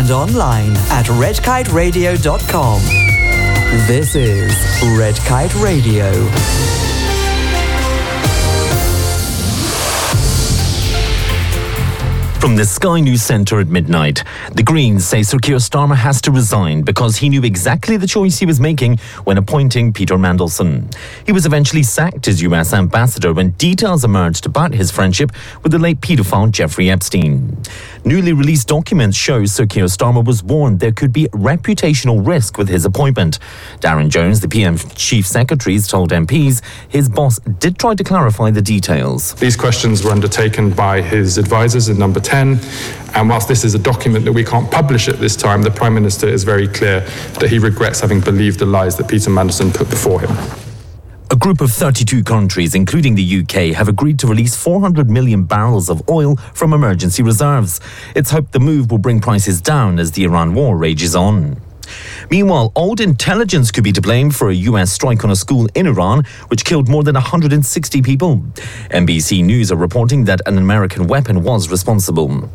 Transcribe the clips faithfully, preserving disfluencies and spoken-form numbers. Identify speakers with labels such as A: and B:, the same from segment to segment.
A: and online at red kite radio dot com. This is Red Kite Radio.
B: From the Sky News Centre at midnight, the Greens say Sir Keir Starmer has to resign because he knew exactly the choice he was making when appointing Peter Mandelson. He was eventually sacked as U S ambassador when details emerged about his friendship with the late paedophile Jeffrey Epstein. Newly released documents show Sir Keir Starmer was warned there could be reputational risk with his appointment. Darren Jones, the P M Chief Secretary, told M Ps his boss did try to clarify the details.
C: These questions were undertaken by his advisors in Number ten, and whilst this is a document that we can't publish at this time, the Prime Minister is very clear that he regrets having believed the lies that Peter Mandelson put before him.
B: A group of thirty-two countries, including the U K, have agreed to release four hundred million barrels of oil from emergency reserves. It's hoped the move will bring prices down as the Iran war rages on. Meanwhile, old intelligence could be to blame for a U S strike on a school in Iran, which killed more than one hundred sixty people. N B C News are reporting that an American weapon was responsible.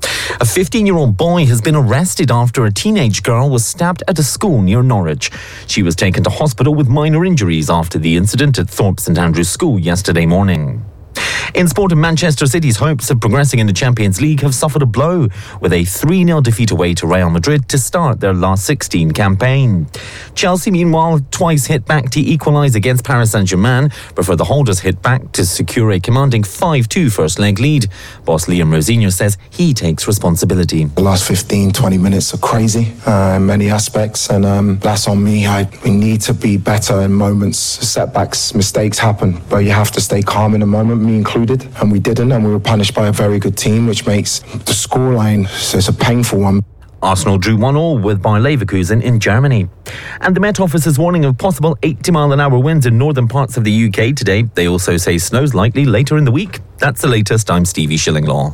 B: A fifteen-year-old boy has been arrested after a teenage girl was stabbed at a school near Norwich. She was taken to hospital with minor injuries after the incident at Thorpe St Andrews School yesterday morning. In sport, Manchester City's hopes of progressing in the Champions League have suffered a blow with a three nil defeat away to Real Madrid to start their last sixteen campaign. Chelsea, meanwhile, twice hit back to equalise against Paris Saint-Germain before the holders hit back to secure a commanding five two first leg lead. Boss Liam Rosenior says he takes responsibility.
D: The last fifteen, twenty minutes are crazy uh, in many aspects, and um, that's on me. I, we need to be better in moments. Setbacks, mistakes happen, but you have to stay calm in a moment, me included. And we didn't, and we were punished by a very good team, which makes the scoreline, so it's a painful one.
B: Arsenal drew one all with Bayer Leverkusen in Germany. And the Met Office is warning of possible eighty mile an hour winds in northern parts of the U K today. They also say snow's likely later in the week. That's the latest. I'm Stevie Shillinglaw.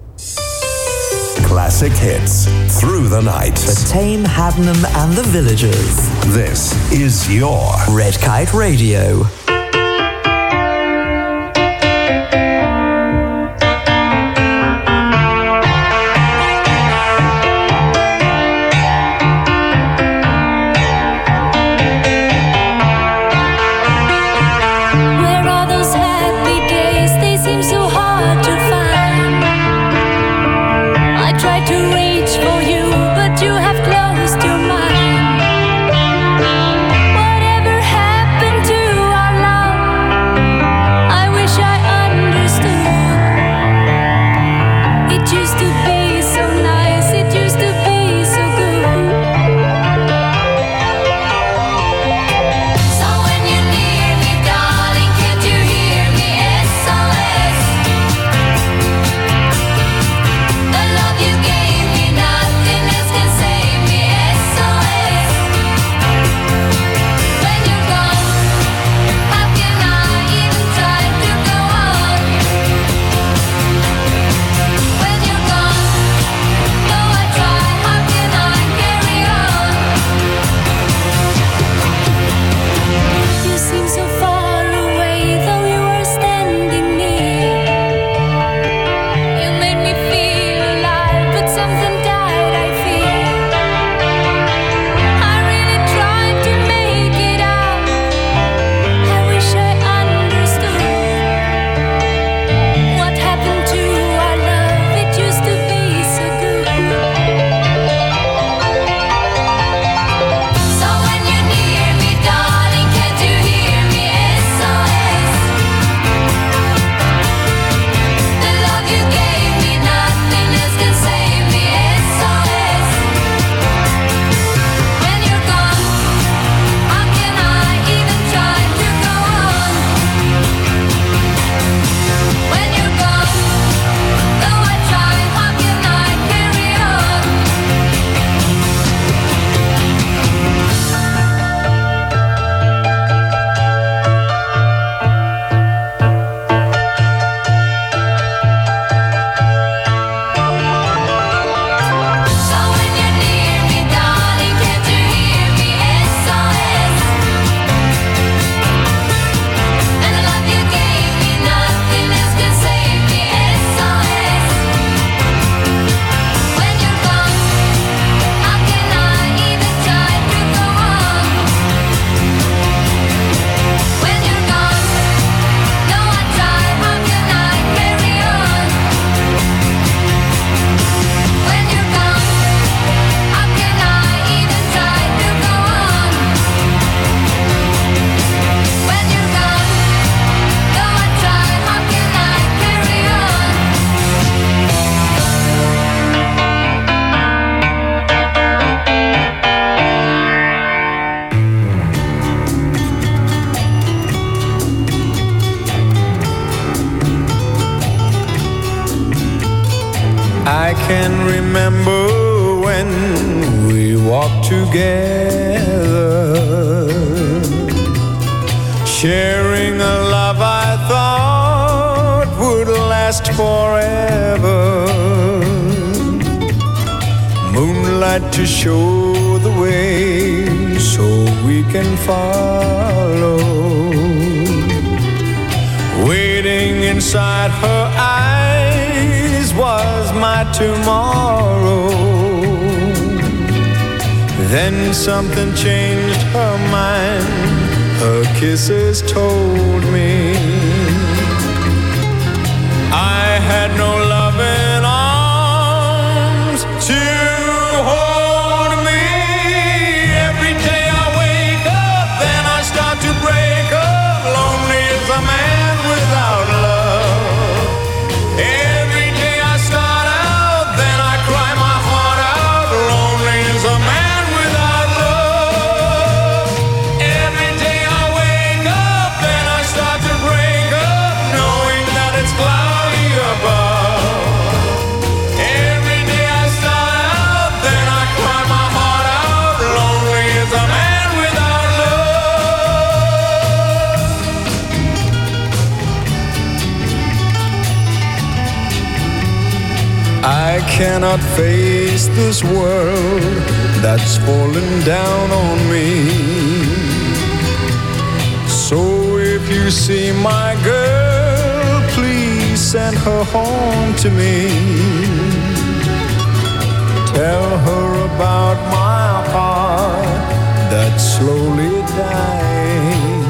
E: Classic hits through the night.
A: For Tame, Haddenham and the Villagers.
E: This is your
A: Red Kite Radio.
F: Whatever happened to our walk together, sharing a love I thought would last forever. Moonlight to show the way so we can follow. Waiting inside her eyes was my tomorrow. Then something changed her mind. Her kisses told me I had no loving arms to hold me. Every day I wake up, then I start to break up. Lonely as a man without love. Every day I start out, then I cry my heart out. Lonely as a man without love. Every day I wake up, then I start to break up, knowing that it's cloudy above. Every day I start out, then I cry my heart out. Lonely as a man without love. I cannot face this world that's falling down on me. So if you see my girl, please send her home to me. Tell her about my heart that's slowly dying.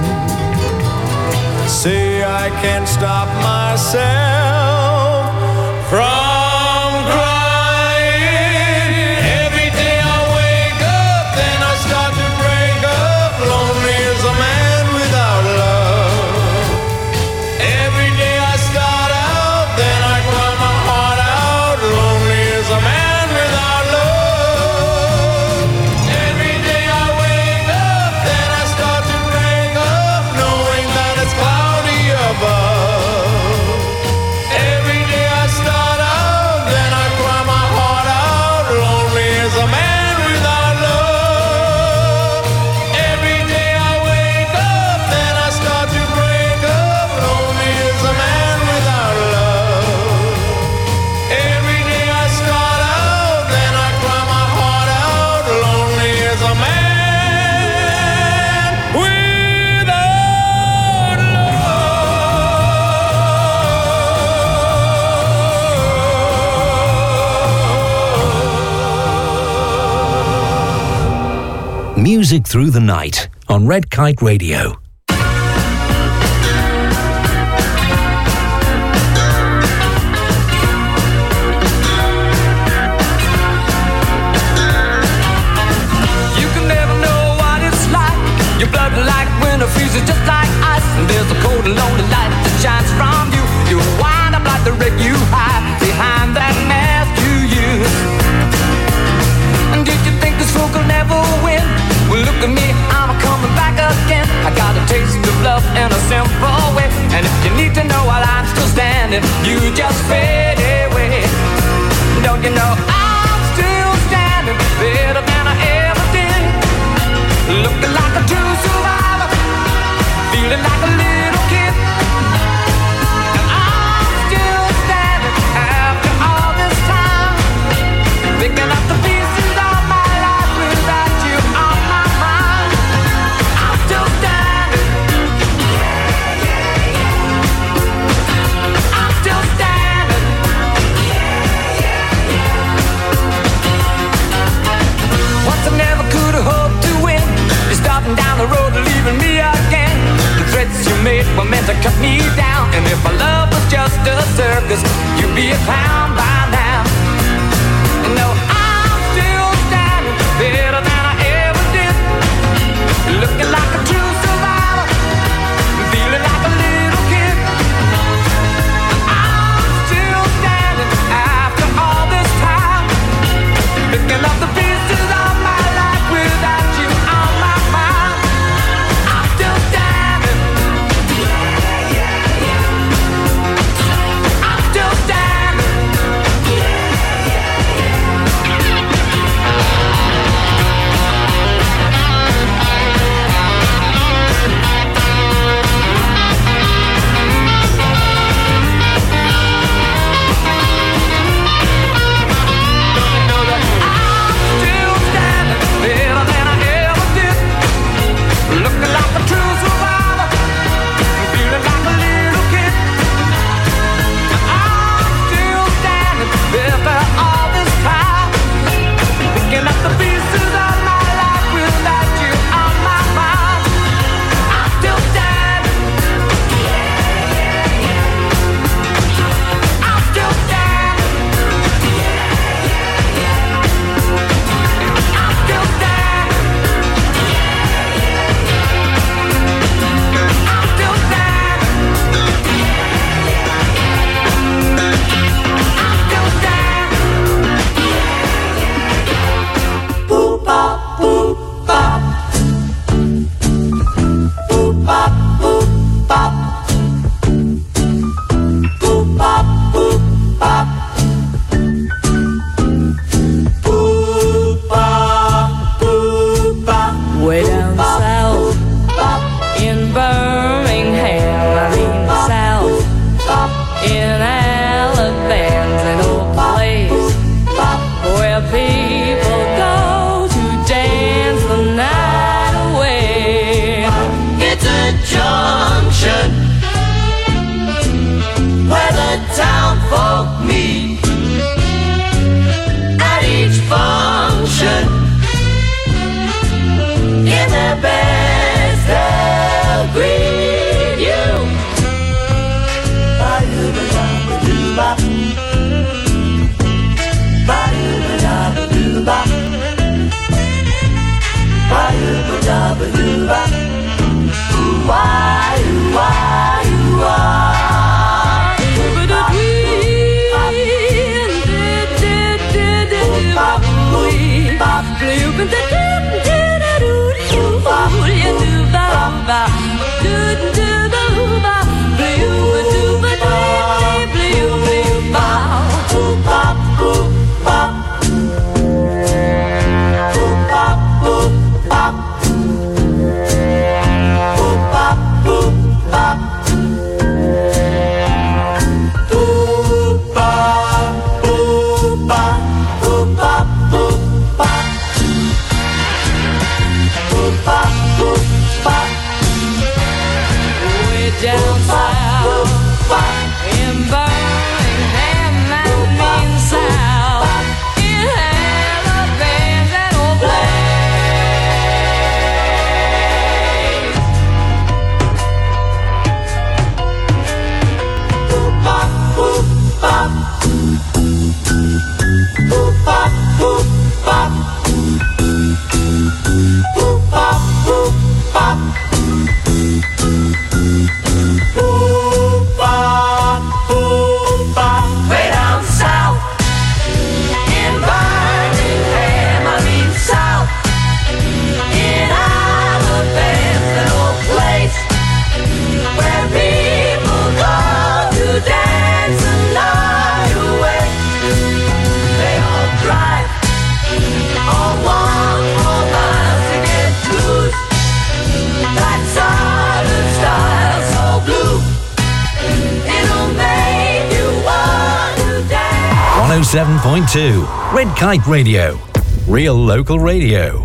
F: Say I can't stop myself from crying. Every day I wake up, then I start to break up. Lonely as a man without love. Every day I start out, then I cry my heart out. Lonely as a man without love. Every day I wake up, then I start to break up, knowing that it's cloudy above. Every day I start out, then I cry my heart out. Lonely as a man without love. Every day I wake up, then I start to break up. Lonely as a man without love. Every day I start out, then I cry my heart out. Lonely as a man without
E: Music Through the Night on Red Kite Radio.
G: You can never know what it's like. Your blood like winter freezes just like ice. And there's a cold and lonely light that shines from you. You wind up like the wreck you hide behind that mask you use. And did you think this fool could never win? Well, look at me, I'm coming back again. I got a taste of love in a simple way. And if you need to know while I'm still standing, you just fade away. Don't you know I'm still standing better than I ever did? Looking like a true survivor, feeling like a little kid. And I'm still standing after all this time, picking up the pieces of my life without you on my mind. I'm still standing. I'm still standing. Once I never could have hoped to win. You're starting down the road and leaving me again. The threats you made were meant to cut me down. And if my love was just a circus, you'd be a clown by now. No, I'm still standing better than I ever did. Looking like a true survivor, feeling like a little kid. I'm still standing after all this time, picking up the pieces of my life without you on my mind. I'm still standing. I'm still standing.
E: one oh seven point two Red Kite Radio. Real local radio.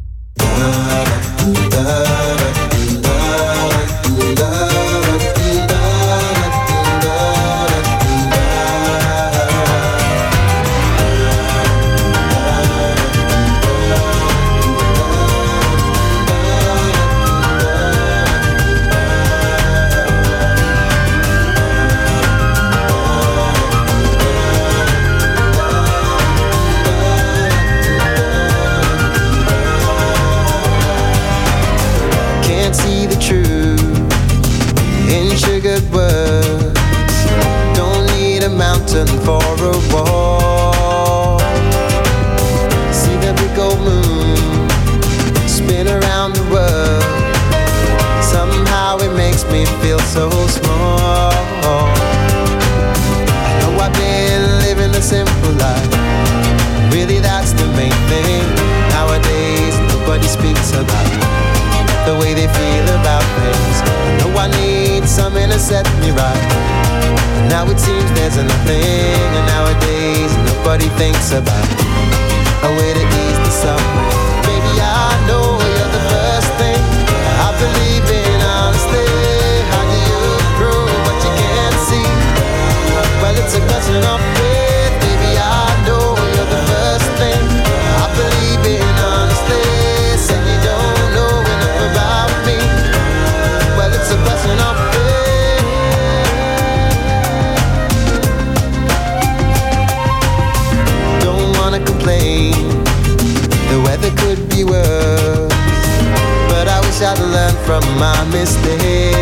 H: For a walk, see the big old moon spin around the world. Somehow it makes me feel so small. I know I've been living a simple life. Really, that's the main thing. Nowadays, nobody speaks about the way they feel about things. I know I need something to set me right. Now it seems there's nothing, and nowadays nobody thinks about a way to ease the suffering. Baby, I know you're the first thing I believe in, honestly. How do you prove what you can't see? Well, it's a question of faith. Baby, I know you're the first thing I believe in, honestly. Say you don't know enough about me. Well, it's a question of faith. Complain, the weather could be worse, but I wish I'd learned from my mistakes.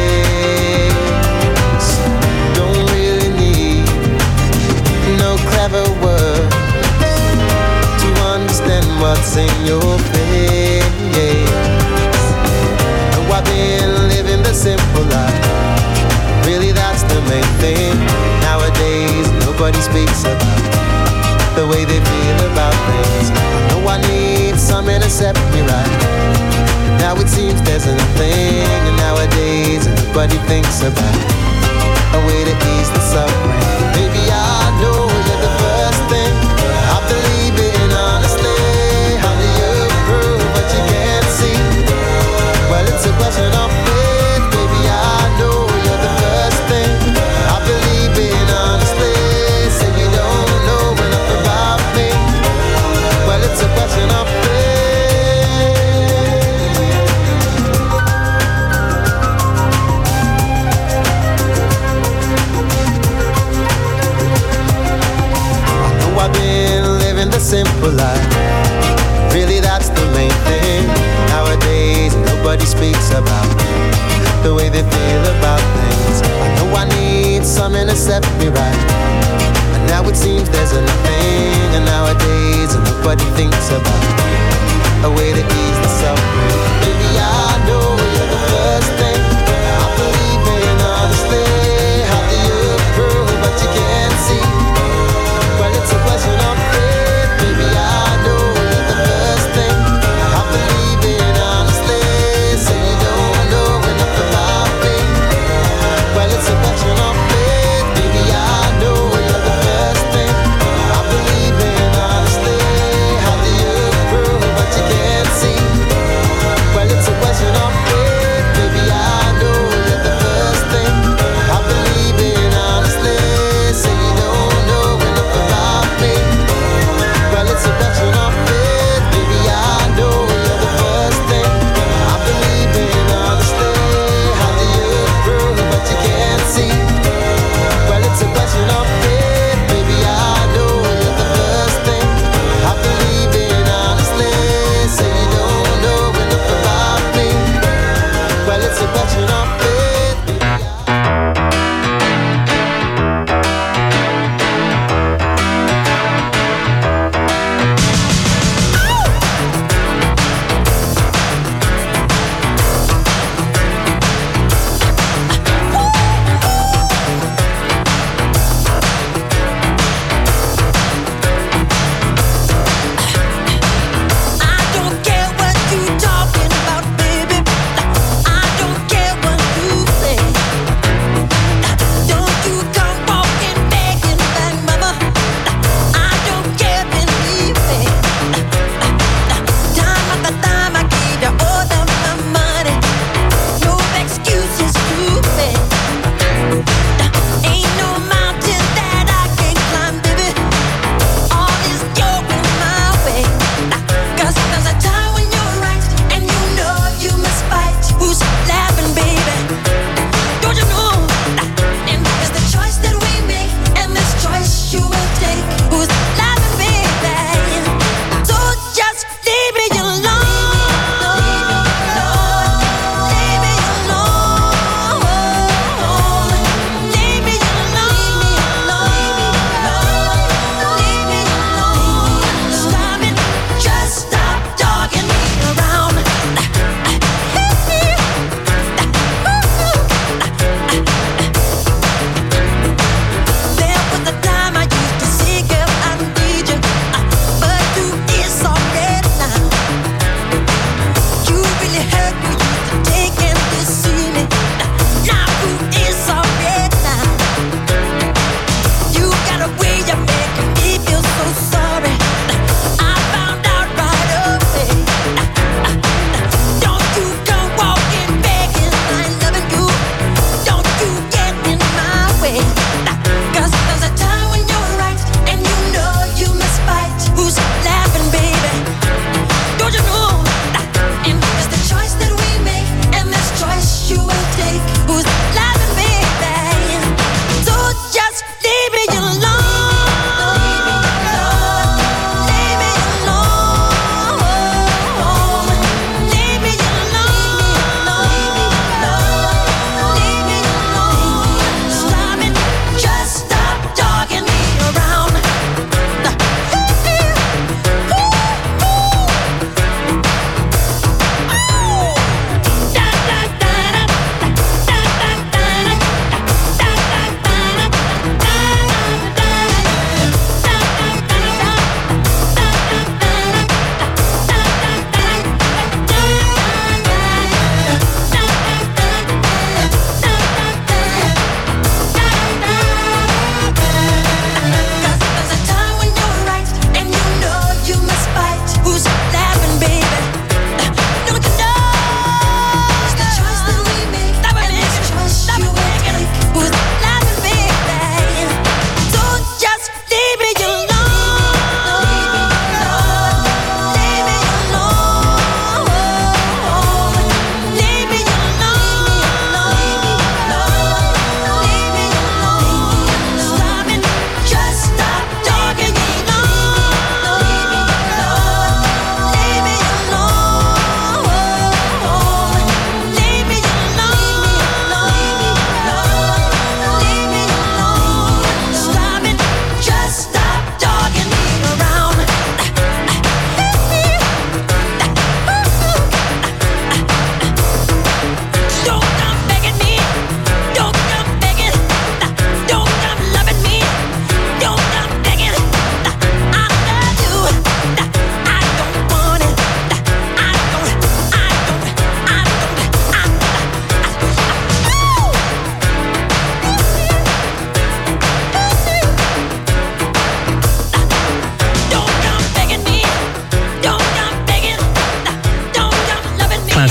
H: Don't really need no clever words to understand what's in your face. Oh, I've been living the simple life. Really, that's the main thing. Nowadays, nobody speaks about the way they feel about things. I know I need something to set me right. Now it seems there's nothing, and nowadays nobody thinks about a way to ease the suffering. Baby, I know you're the first thing I believe in, honestly. How do you prove what you can't see? Well, it's a question of faith. Baby, I know you're the first thing I believe in, honestly. Say you don't know enough about me. Well, it's a question of faith. I know I've been living the simple life. Really, that's the main thing. Nowadays, nobody speaks about the way they feel about things. I know I need something to set me right. And now it seems there's nothing, and nowadays nobody thinks about a way to ease the suffering. Baby, I know you're the first thing I believe in honestly. How do you prove what you can't see? Well, it's a question of faith. Baby, I know you're the first thing I believe in honestly. So you don't know enough about me. Well, it's a question of faith. Baby, I know you're the first thing I believe in honestly. How do you prove what you can't see?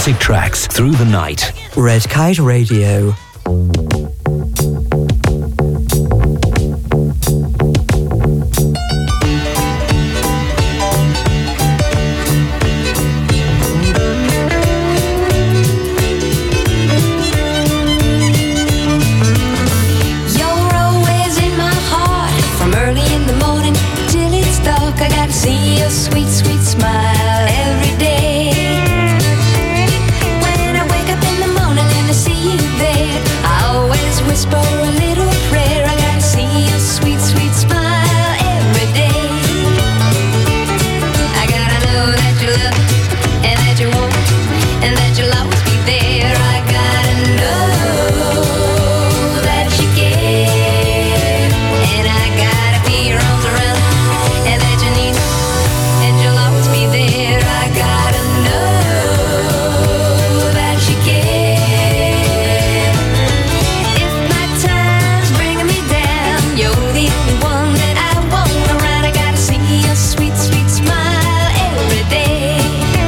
E: classic tracks through the night.
A: Red Kite Radio.
I: See your sweet, sweet smile every day. When I wake up in the morning and I see you there, I always whisper a little prayer. I gotta see your sweet, sweet smile every day. I gotta know that you love me and that you want me and that you'll always be there. I gotta know that you care, and I gotta be your arms around and that you need me. There, I gotta know that you care. If my time's bringing me down, you're the only one that I want around. I gotta see your sweet, sweet smile every day.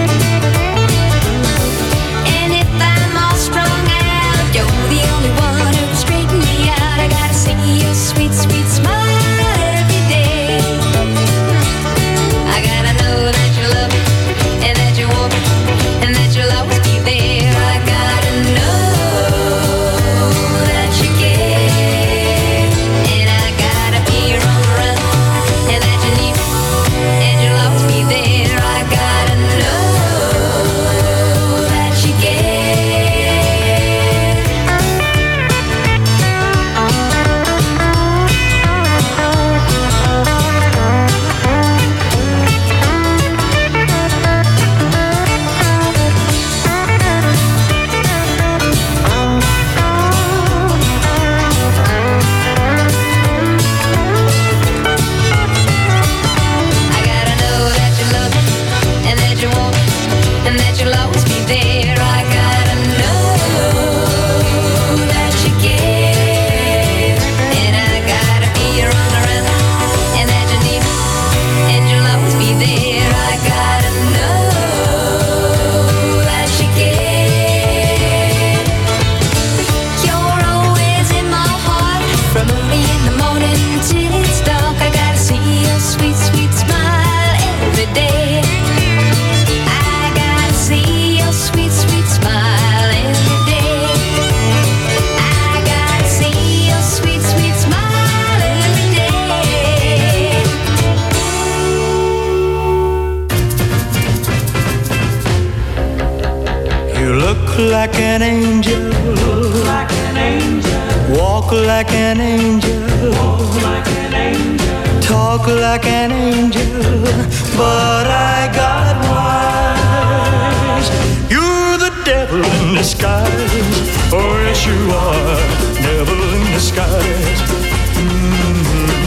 I: And if I'm all strung out, you're the only one who can straighten me out. I gotta see your sweet, sweet smile every day. I gotta know that you love me and that you want me and that you'll always be there. I gotta know that you care, and I gotta be your arms around and that you need me and you'll always be there. I gotta know that you
F: like an angel, like an angel. Walk like an angel, walk like an angel. Talk like an angel, but I got wise. You're the devil in disguise, oh yes you are, devil in disguise. Mm-hmm.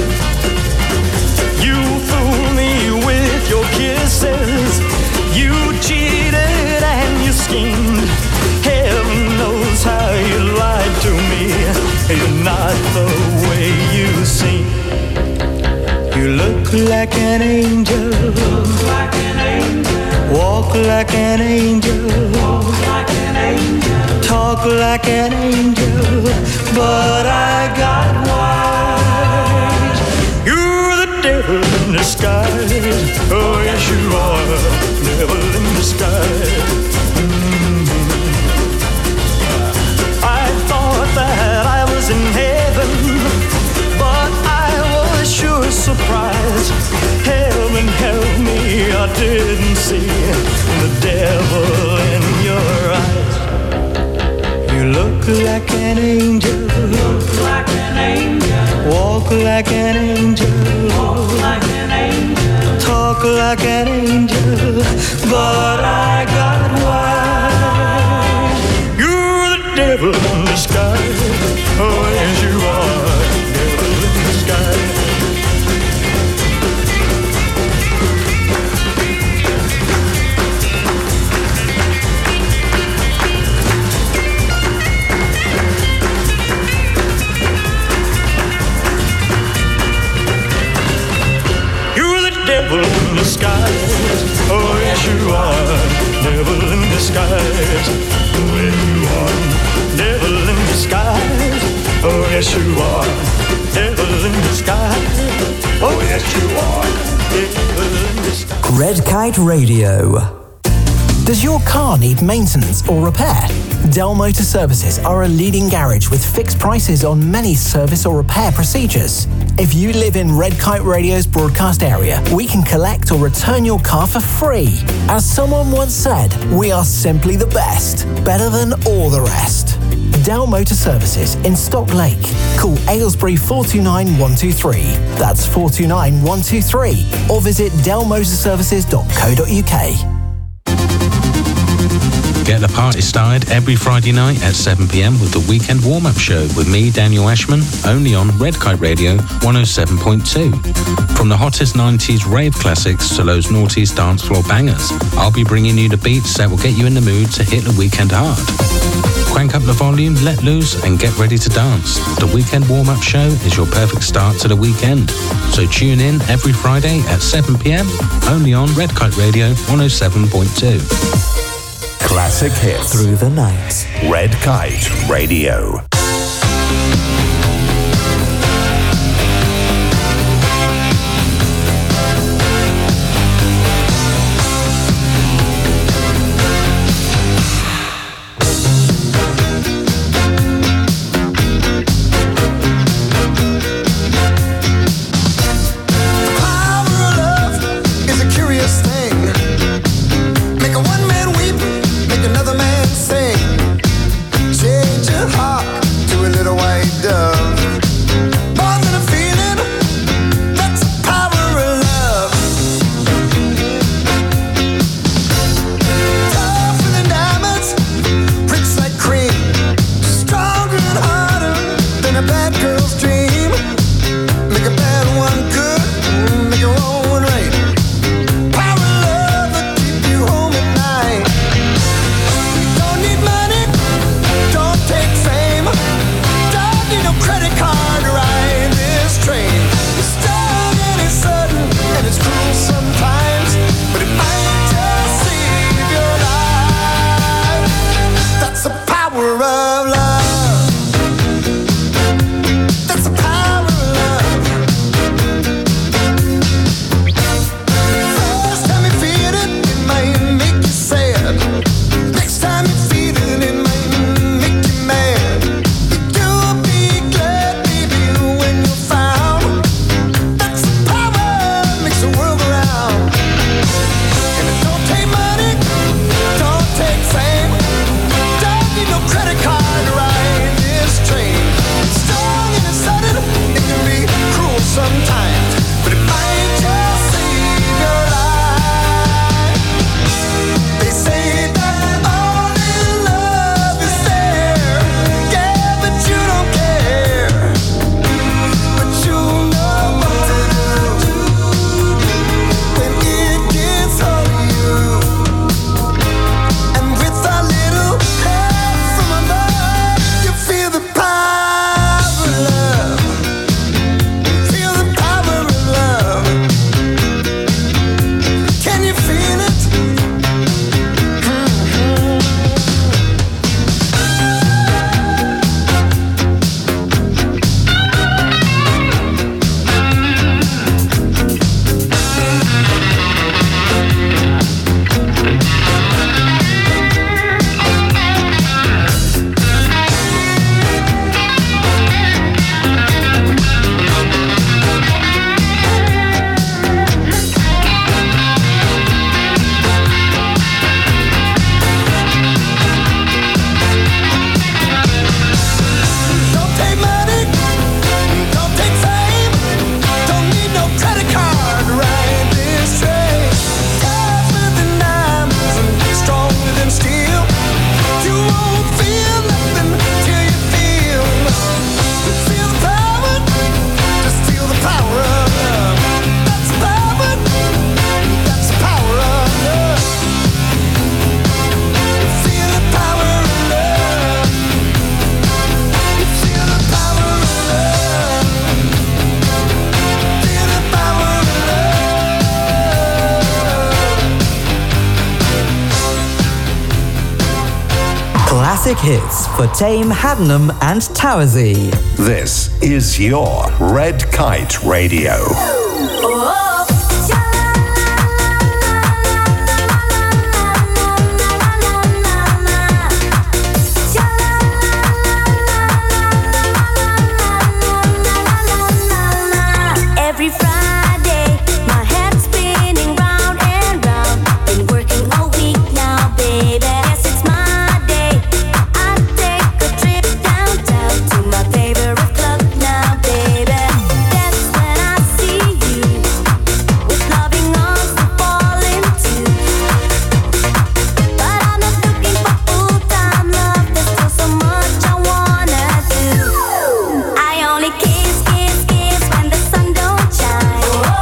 F: You fool me with your kisses, you cheated and you schemed. Heaven knows how you lied to me. You're not the way you seem. You look like an angel, look like an angel. Walk like an angel, walk like an angel. Talk like an angel, but I got wise. You're the devil in disguise, oh yes you are, devil in disguise. Mm-hmm. I thought that I was in heaven, but I was sure surprised. Heaven help me, I didn't see the devil in your eyes. You look like an angel, look like an angel. Walk like an angel, walk like an angel. Talk like an angel, but I got wise. You're the devil in disguise, oh yes you are, devil in disguise. Devil in disguise, oh
J: yes you are. Devil in the sky. Oh yes you are. Devil in the sky.
A: Red Kite Radio.
K: Does your car need maintenance or repair? Dell Motor Services are a leading garage with fixed prices on many service or repair procedures. If you live in Red Kite Radio's broadcast area, we can collect or return your car for free. As someone once said, we are simply the best, better than all the rest. Dell Motor Services in Stock Lake. Call Aylesbury four two nine one two three. That's four two nine one two three. Or visit dell motor services dot co dot uk.
L: Get the party started every Friday night at seven p m with the Weekend Warm-Up Show with me, Daniel Ashman, only on Red Kite Radio one oh seven point two. From the hottest nineties rave classics to those noughties dance floor bangers, I'll be bringing you the beats that will get you in the mood to hit the weekend hard. Crank up the volume, let loose, and get ready to dance. The Weekend Warm-Up Show is your perfect start to the weekend. So tune in every Friday at seven p m, only on Red Kite Radio one oh seven point two.
E: Classic hits
A: Through the night.
E: Red Kite Radio.
F: Make a bad one good, make a wrong one right. Power of love.
A: classic hits for Tame, Haddenham and Towersey.
M: This is your Red Kite Radio.
I: Every Friday, my head's spinning round and round. Been working all week now, baby. Yes, it's my day. I take a trip downtown to my favorite club now, baby. That's when I see you with loving arms to fall into. But I'm not looking for full-time love. There's still so much I wanna do. I only kiss, kiss, kiss when the sun don't shine.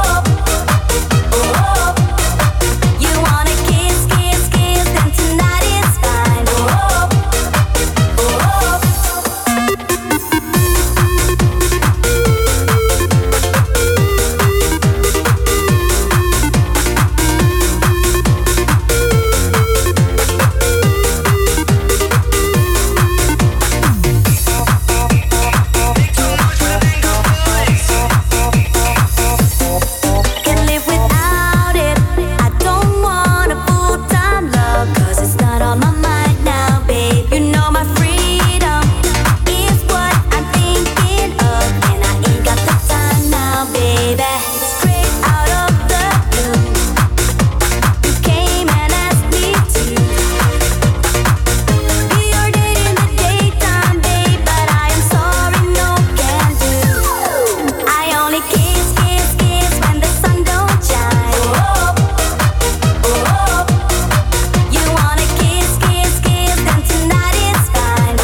I: You wanna kiss, kiss, kiss, then tonight is fine. Can't live without it. I don't want a full-time love, 'cause it's not on my mind now, babe. You know my freedom is what I'm thinking of, and I ain't got the time now, baby. Straight out of the blue, you came and asked me to be your date in the daytime, babe, but I am sorry, no can do. I only kiss, kiss, kiss when the sun don't shine. You wanna kiss, kiss, kiss, then tonight is fine.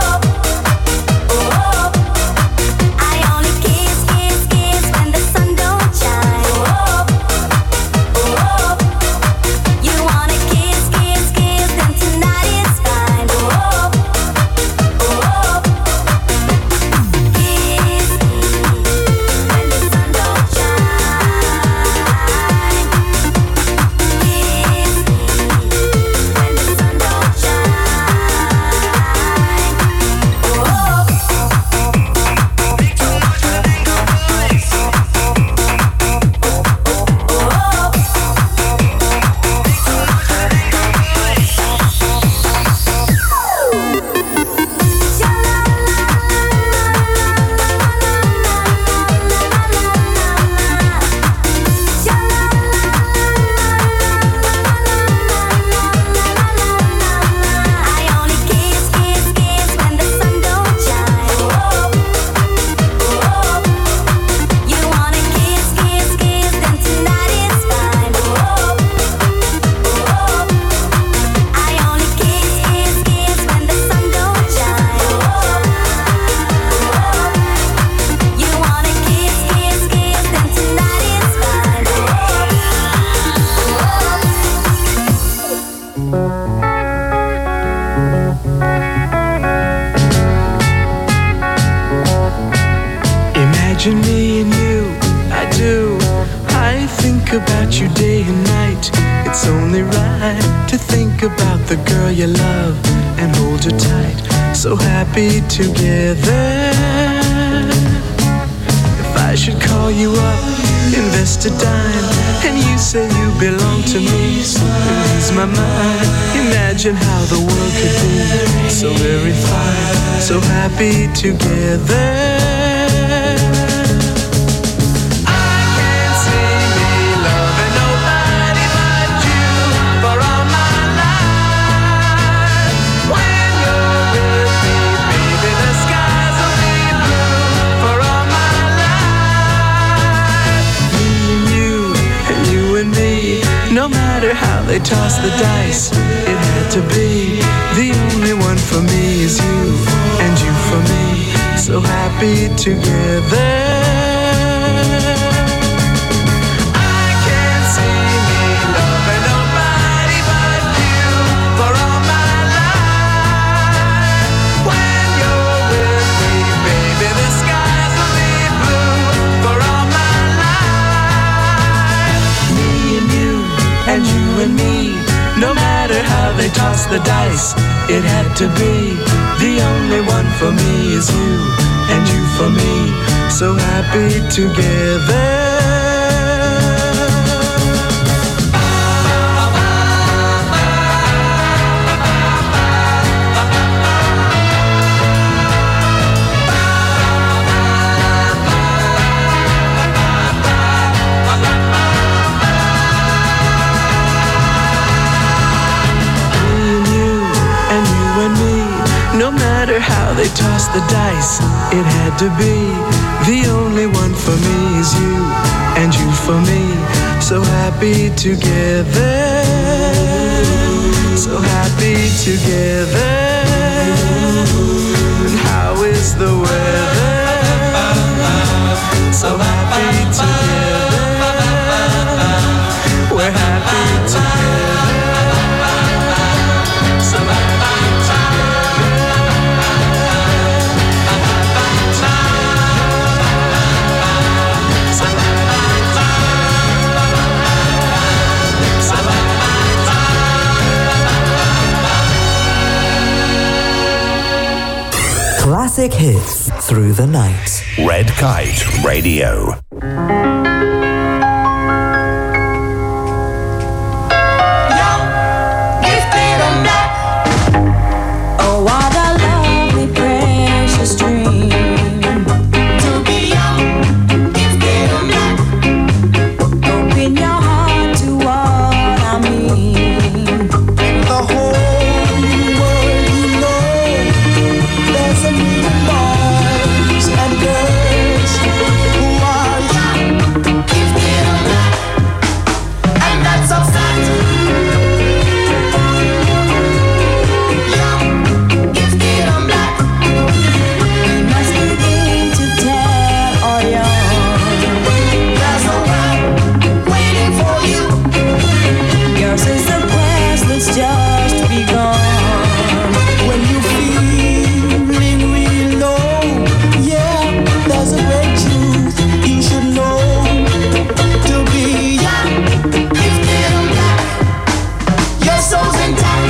I: I only kiss, kiss, kiss when the sun don't shine. You wanna kiss, kiss, kiss, then tonight is fine. Kiss me when the sun don't shine. Kiss me when the sun don't I only kiss, kiss, kiss when the sun don't shine. You wanna kiss, kiss, kiss, then tonight is fine. I only kiss, kiss, kiss when the sun don't shine. You wanna kiss, kiss, kiss, then tonight is fine.
N: Imagine me and you, I do. I think about you day and night. It's only right to think about the girl you love and hold her tight. So happy together. If I should call you up, invest a dime, and you say you belong to me, ease my mind. Imagine how the world could be so very fine, so happy together. No matter how they toss the dice, it had to be. The only one for me is you, and you for me, so happy together. I can't see me loving nobody but you for all my life. When you're with me, baby, the skies will be blue for all my life. Me and you, and you and me, no matter
O: how they toss the dice, it had to be. The only one for me is you, and you for me, so happy together. No matter how they toss the dice, it had to be. The only one for me is you, and you for me, so happy together. So happy together. And how is the weather? So happy together. We're happy together. So happy
A: Classic hits through the night.
M: Red Kite Radio.
P: Oh, what a lovely, precious dream. To be young, gifted and black. Open your heart to what I mean. The whole world, you know, there's a million boys and girls who are young, gifted and black. And that's a fact. Just begun. When you feeling real low, yeah, there's a great truth you should know. To be young, gifted and black, your soul's intact.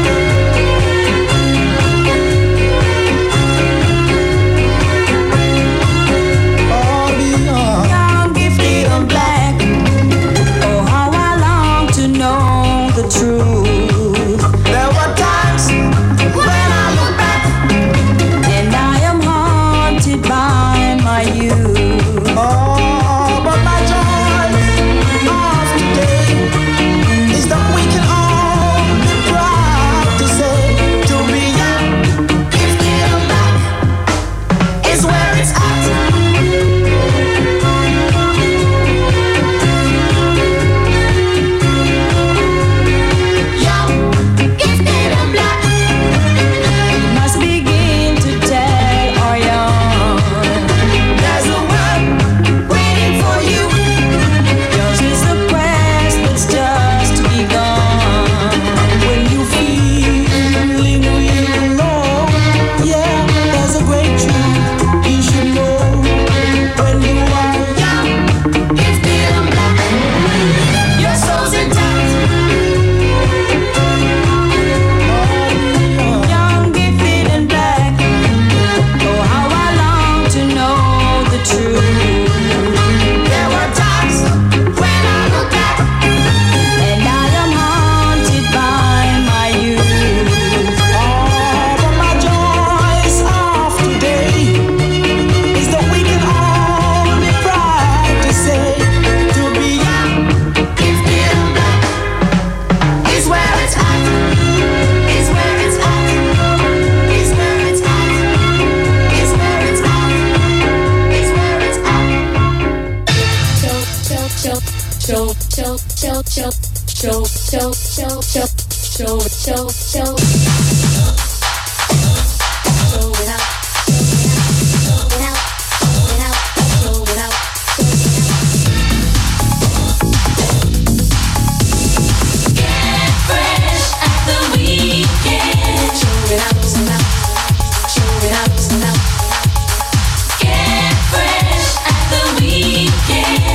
P: Oh, be young, young, gifted and black. Oh, how I long to know the truth.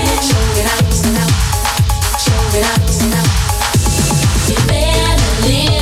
I: You better live.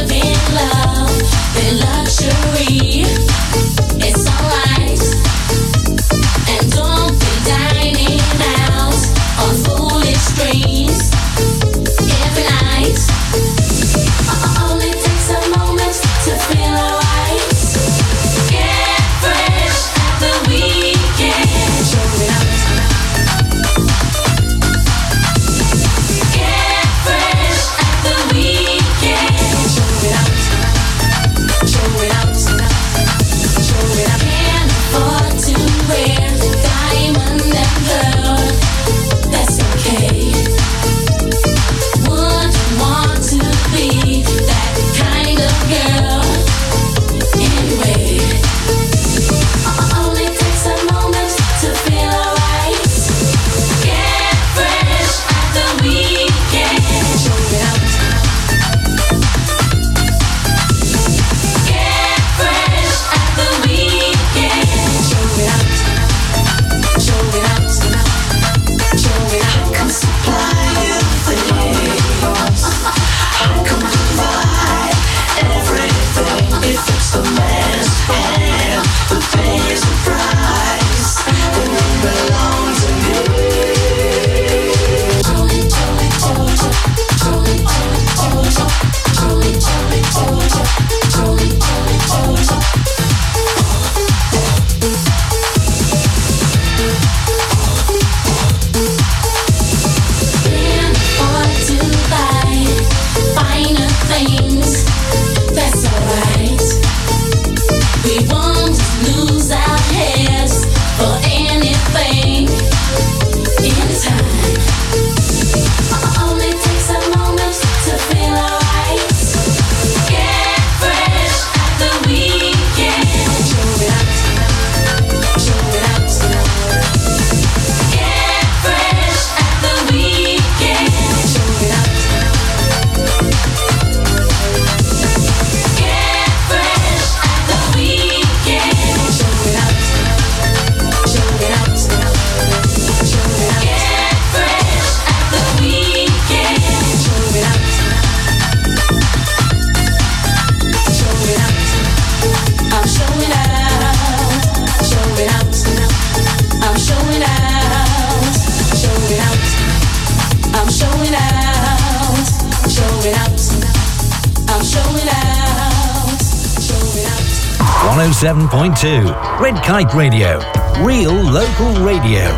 E: one oh seven point two Red Kite Radio. Real local radio.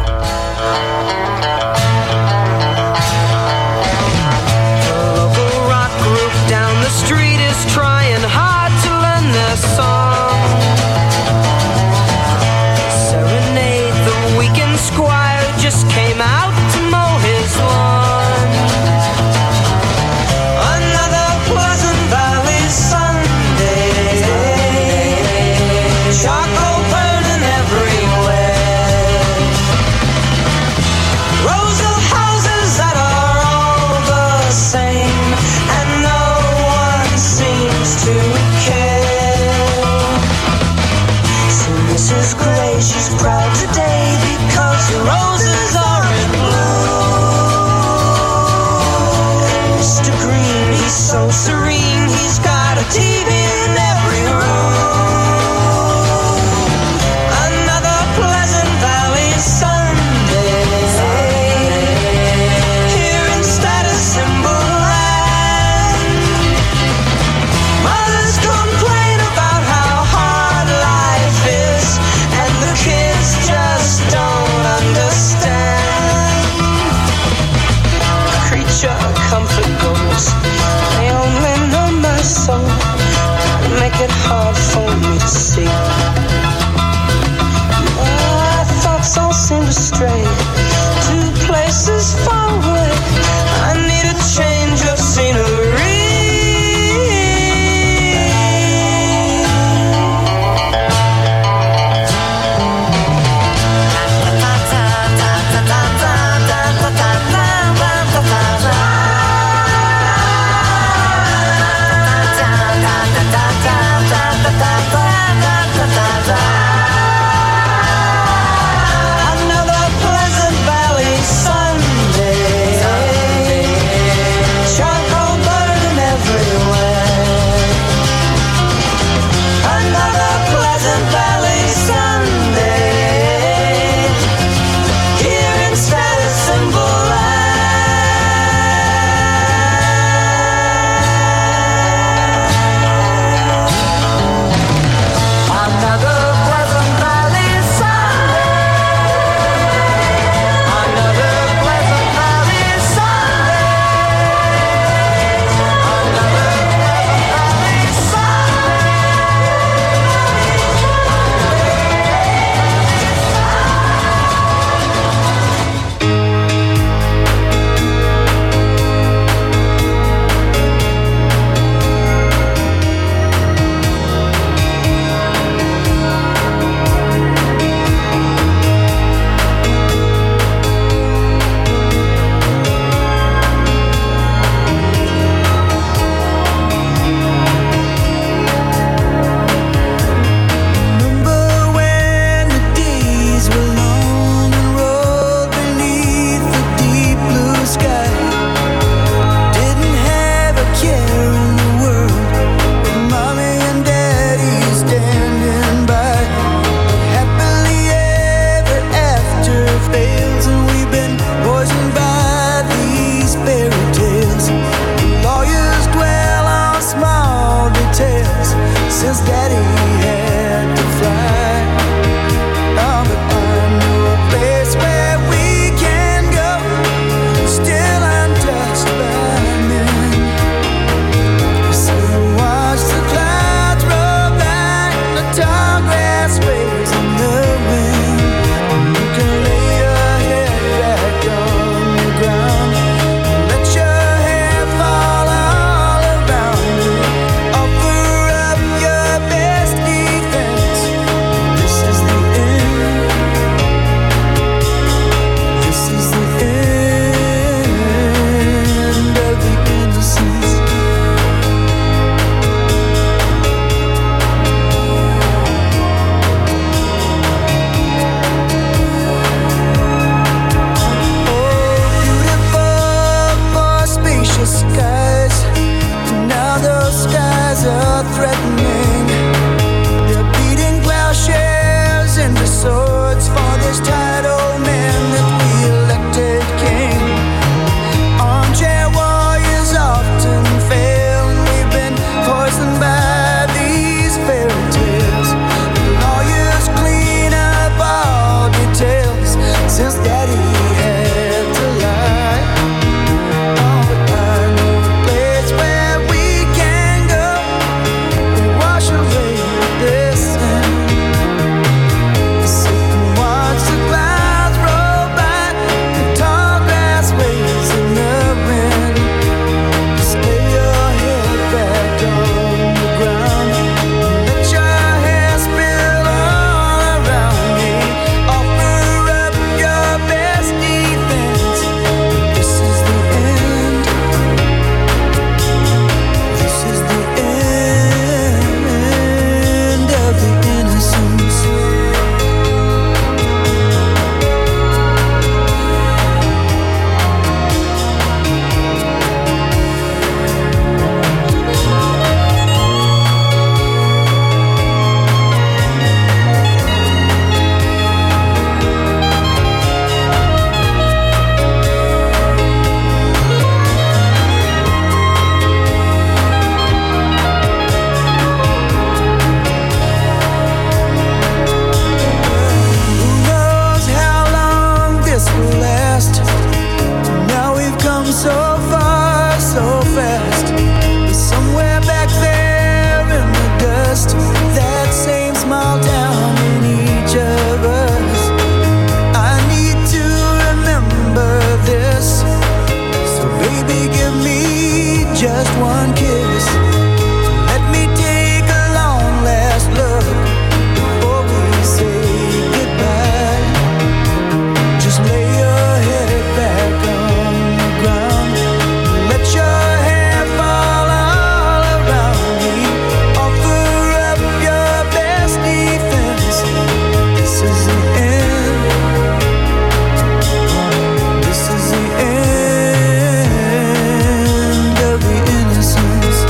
Q: Local rock group down the street is trying hard to learn their song. Serenade the weekend squire who just came out to mow his lawn. Another Pleasant Valley Sunday. Charcoal burning everywhere. Rows of houses that are all the same, and no one seems to care. So Missus Gray, she's proud today because the roses are in bloom. Mister Green, he's so serene, he's got a T V in every room. Another Pleasant Valley Sunday. Here in Status Symbol Land. Mothers complain about how hard life is, and the kids just don't understand. Creature comfort goes, they only know
R: are threatening. They're beating plowshares into swords for this title man that we elected king. Armchair warriors often fail, and we've been poisoned by these fairy tales. Lawyers clean up all details since Daddy had to lie. Oh, but I know a place where we can go and wash away this sin. Sit and watch the clouds roll by, the tall grass waves in the wind. Just lay your head back on the ground and let your hair spill all around me. Offer up your best defense. This is the end. This is the end of the innocence. Who knows how long this will last? Now we've come so far, so fast. But somewhere back there in the dust, that same small town in each of us. I need to remember this. So baby, give me just one kiss. Let me take a long last look before we say goodbye. Just lay your head back on the ground. Let your hair fall all around me. Offer up your best defense. This is the end. This is the end of the innocence.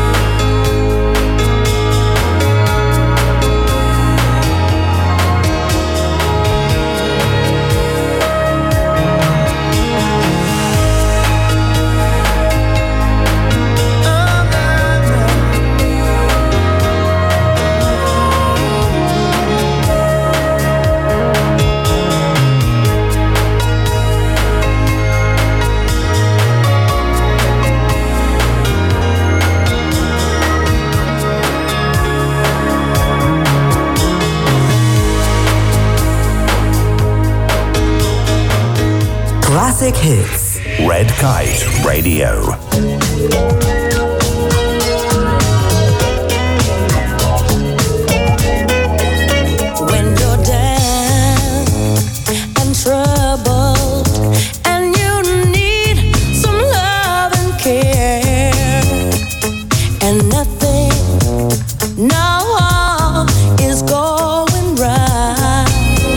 A: Classic hits.
M: Red Kite Radio.
P: When you're down and troubled and you need some love and care, and nothing, no, is going right.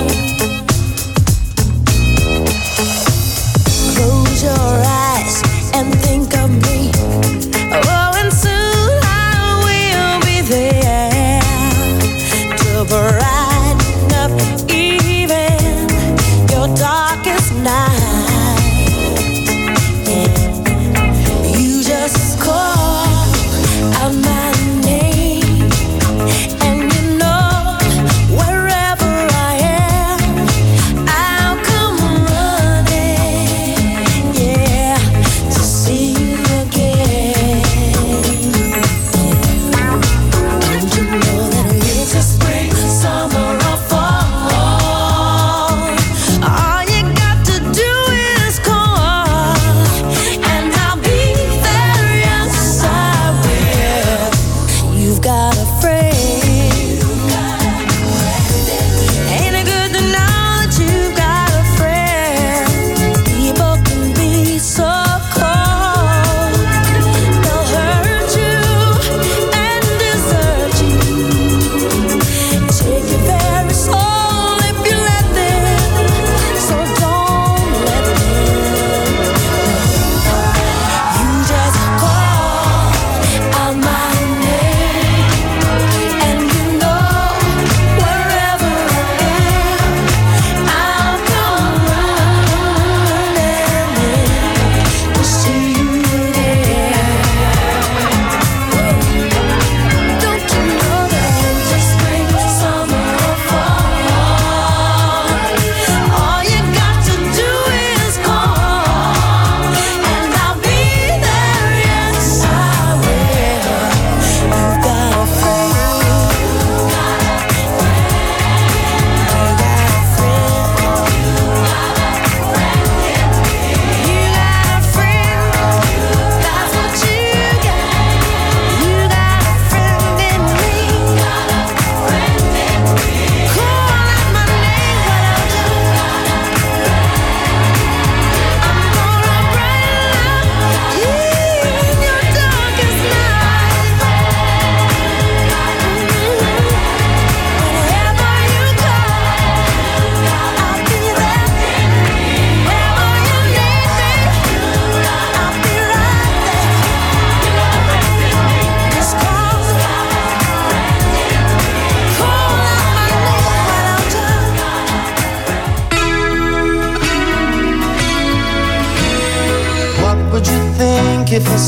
P: Close your eyes and think of me. Oh, and soon I will be there to brighten up even your darkest night. Yeah. You just call out my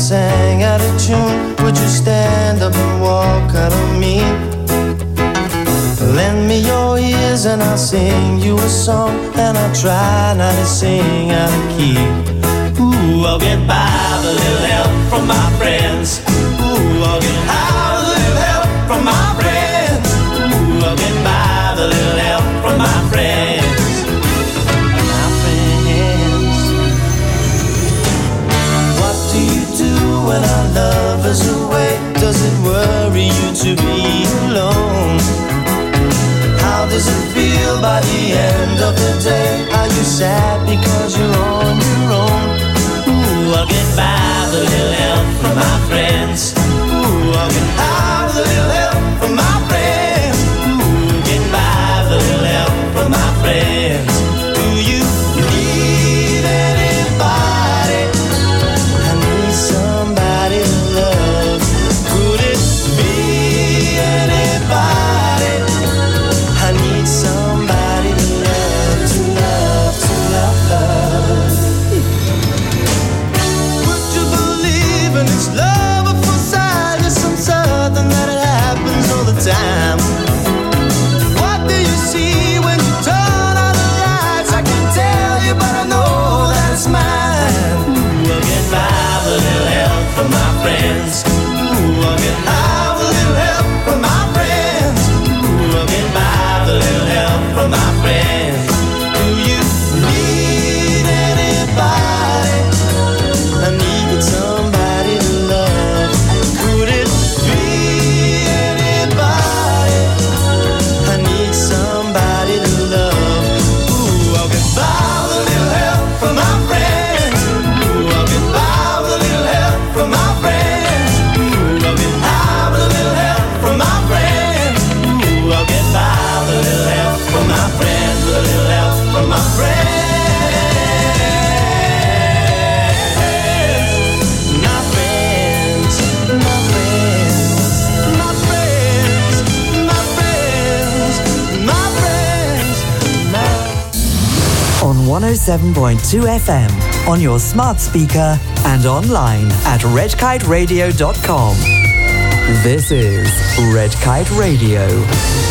R: sang out of tune, would you stand up and walk out on me? Lend me your ears and I'll sing you a song, and I'll try not to sing out of key. Ooh, I'll get by with a little help from my friends. Ooh, I'll get high with a little help from my friends. Ooh, I'll get by with a little help from my friends. My friends. What do you do when our love is away? Does it worry you to be alone? How does it feel by the end of the day? Are you sad because you're on your own? Ooh, I'll get by with a little help from my friends. Ooh, I'll get by with a little help from my friends. Ooh, get by with a little help from my friends. Do you need anybody? I need somebody to love. Could it be anybody? I need somebody to love, to love, to love. Would you believe in this love at first sight? Yes, I'm certain that it happens all the time. What do you see when you turn on the lights? I can't tell you, but I know that it's mine. Ooh, I'll get by with a little help from my friends. Ooh, I'll get by with a little help from my friends. Ooh, I'll get by with a little help from my friends. Do you need anybody? I need somebody to love. Could it be anybody? I need somebody to love. Ooh, I'll get by with a little help from my friends. Ooh, I'll get by with a little help from my friends. Ooh, I'll get by with a little help from my friends. Ooh, I'll get by with a little help from my friends. With a little help from my friends. My friends, my friends, my friends, my friends, my friends, my
A: On one oh seven point two F M, on your smart speaker and online at red kite radio dot com. This is Red Kite Radio.